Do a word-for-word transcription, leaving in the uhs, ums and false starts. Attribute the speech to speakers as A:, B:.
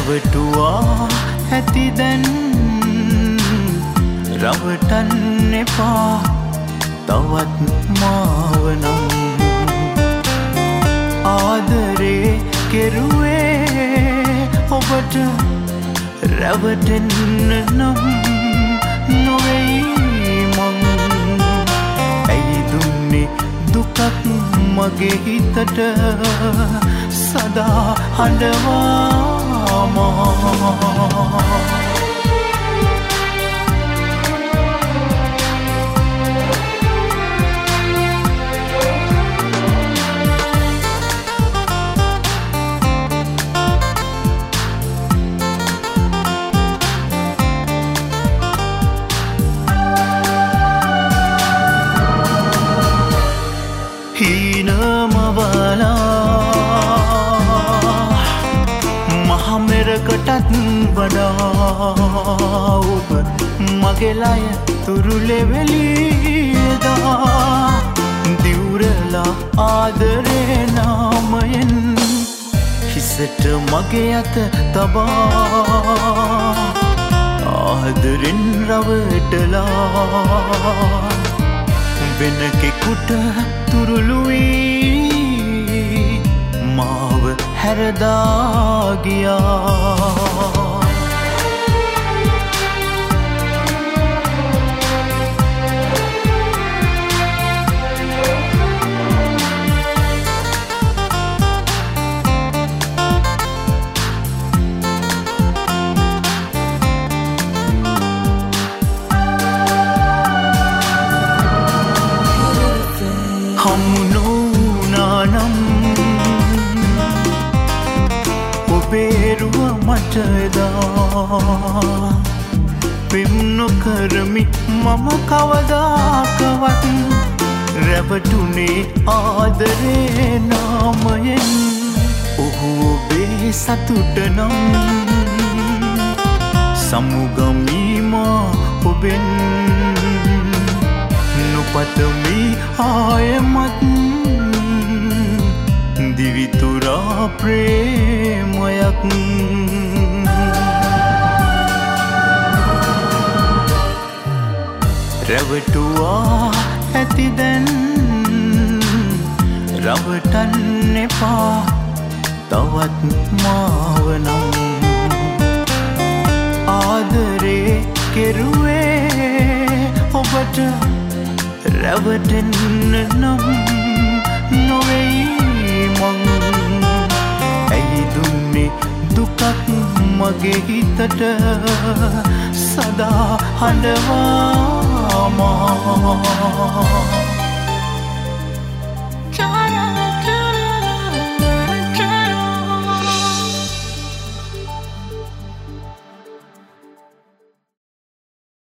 A: රැවටුවා ඇති දැන් රවටන්න එපා තවත් මාවනම් ආදරේ කෙරුවේ ඔබට රැවටෙන්න නම් නොවෙයි මං ඇයි දුන්නේ දුකක් මගේ හිතට සදා හඬවාමා මහමෙරකටත් වඩා ඔබ මගේ ලය තුරුලෙවෙලියදා දිවුරලා ආදරේ නාමයෙන් හිසට මගේ අත තබා ආදරෙන් රවටලා වෙන කෙකුට තුරුළුවී මාව හැරදා ගියා හමුනෝනානම් ඔබේරුව මටදා පෙම් නොකරමි මම කවදාකවත් රැවටුනේ ආදරේ නාමයෙන් ඔහු ඔබේ සතුට නම් සමුගමීමා ඔබෙන් නොපතමි ආයමත් දිවිතුරා ප්‍රේමයක් රැවටුවා ඇති දැන් රවටන්න එපා තවත් මාවනම් ආදරේ කෙරුවේ ඔබට රැවටෙන්න නම් නොවෙයි මං ඇයි දුන්නේ දුකක් මගේ හිතට සදා හඬවාමා